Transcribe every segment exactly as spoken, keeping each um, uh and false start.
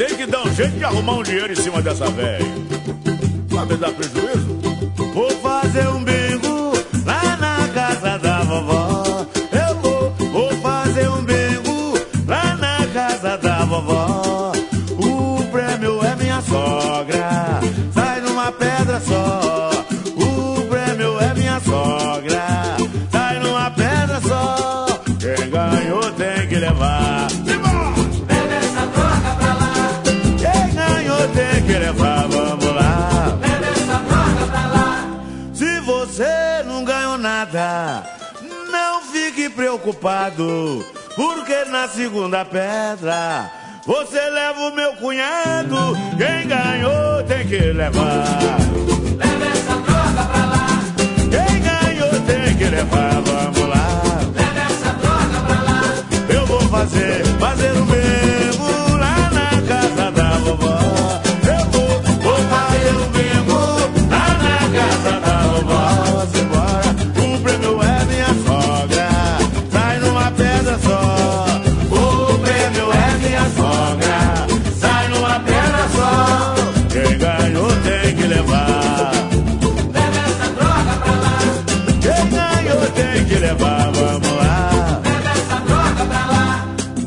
tem que dar um jeito de arrumar um dinheiro em cima dessa velha. Sabe dar prejuízo? Vou fazer um bingo lá na casa da vovó. Eu vou, vou fazer um bingo lá na casa da vovó. O prêmio é minha sogra, sai numa pedra só. O prêmio é minha sogra, sai numa pedra só. Quem ganhou tem que levar. Leva essa droga pra lá. Quem ganhou tem que levar, vamos lá. Leva essa droga pra lá. Se você não ganhou nada, não fique preocupado, porque na segunda pedra você leva o meu cunhado. Quem ganhou tem que levar. Leva essa droga pra lá. Quem ganhou tem que levar, vamos lá. Leva essa droga pra lá. Eu vou fazer, fazer o bingo lá na casa da vovó. Eu vou, vou fazer o bingo lá na casa da vovó. Simbora, o prêmio é minha sogra, sai numa pedra só. O prêmio é minha sogra, sai numa pedra só. Quem ganhou tem que levar. Leva essa droga pra lá. Quem ganhou tem que levar, vamos lá. Leva essa droga pra lá.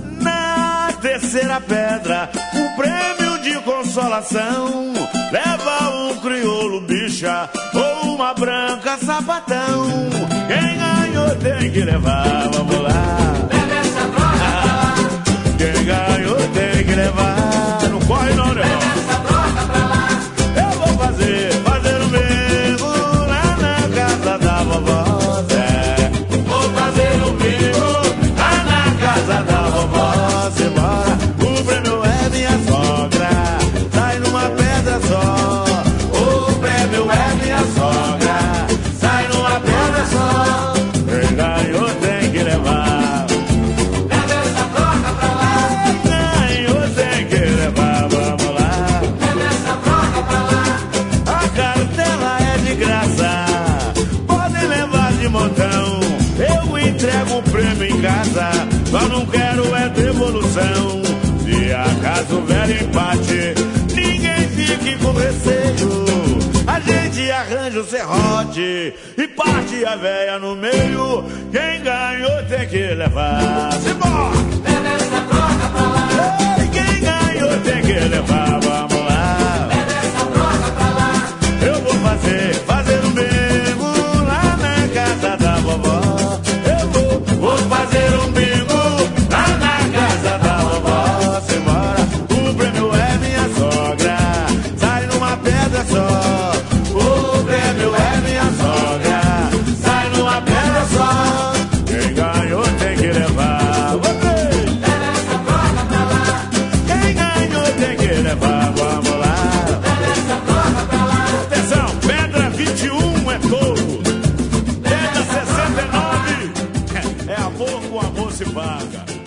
Na terceira pedra, o prêmio de consolação leva um crioulo bicha ou uma branca sapatão. Quem ganhou tem que levar, vamos lá. Leva essa droga pra lá. Quem ganhou tem que levar. Não corre não, né? Leva essa droga pra lá. Eu vou fazer, fazer o bingo lá na casa da vovó Zé. Vou fazer um bingo lá na casa da vovó. Simbora, o prêmio é minha sogra, Sai numa pedra só. O prêmio é minha sogra, sai numa pedra só. quem ganhou tem que levar. Leva essa droga pra lá. Quem ganhou tem que levar, vamos lá. Leva essa droga pra lá. A cartela é de graça, podem levar de montão. Eu entrego o prêmio em casa, só não quero é devolução. Se acaso houver empate, ninguém fique com receio. A gente arranja o serrote e parte a véia no meio. Quem ganhou tem que levar. Simbora! Leva essa droga pra lá. Ei, quem ganhou tem que levar, vamos lá. Leva essa droga pra lá. Eu vou fazer, fazer um bingo lá na casa da vovó. Eu vou, Vou fazer um bingo lá na casa da vovó. simbora. O prêmio é minha sogra, sai numa pedra só. O prêmio é minha sogra, sai numa pedra só. Quem ganhou tem que levar. Vocês! Leva essa droga pra lá. Quem ganhou tem que levar, vamos lá. Leva essa droga pra lá. Atenção, pedra vinte e um é touro. Pedra sessenta e nove é amor, com amor se paga.